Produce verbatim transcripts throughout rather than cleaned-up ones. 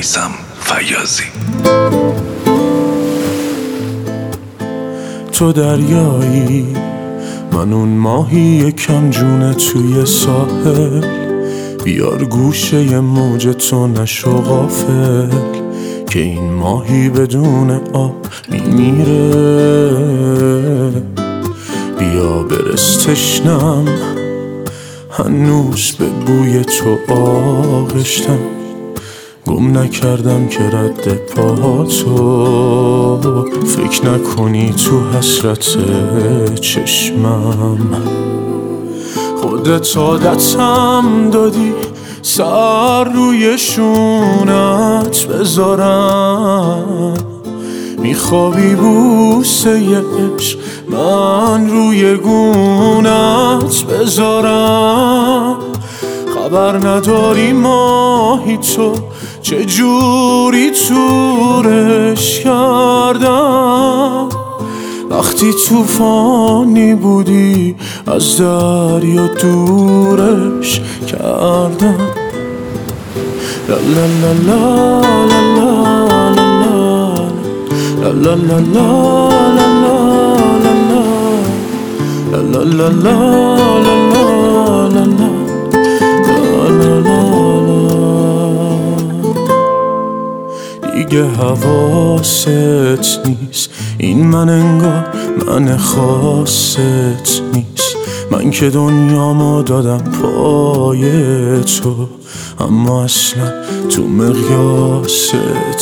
میثم فیاضی. تو دریایی، من اون ماهی کم جونه توی ساحل. بیار گوشه موج تو نشو غافل، که این ماهی بدون آب میمیره. بیا برس تشنم، هنوز به بوی تو آغشتم. گم نکردم که رد پاهاتو، فکر نکنی تو حسرت چشمم. خودت عادتم دادی سر روی شونت بذارم. میخوابی بوسه عشق من روی گونت بذارم. خبر نداری ماهی تو چجوری تورش کردم. وقتی توفانی بودی از دریا دورش کردم. لا لا لا لا لا لا لا لا لا لا لا لا لا لا لا لا لا لا. دیگه حواست نیست، این من انگار من خواست نیست. من که دنیامو دادم پای تو، اما اصلا تو مقیاست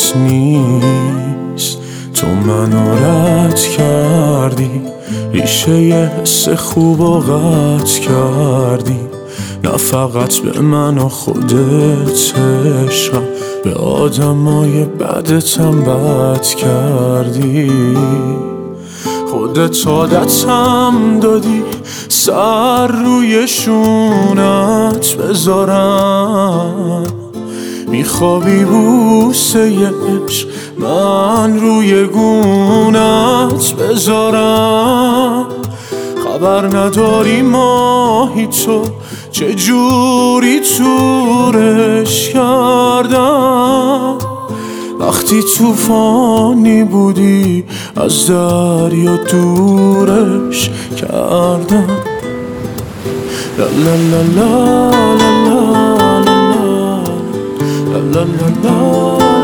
نیست. تو منو رد کردی، ریشه یه حس خوب و قطع کردی. نه فقط به من و خودت عشقم، به آدمای بدتم بد کردی. خودت عادتم دادی سر روی شونت بذارم. میخوابی بوسه عشق من روی گونت بذارم. خبر نداری ماهی تو چجوری تورش کردم. وقتی توفانی بودی از دریا دورش کردم. لا لا لا لا لا لا لا لا لا لا لا.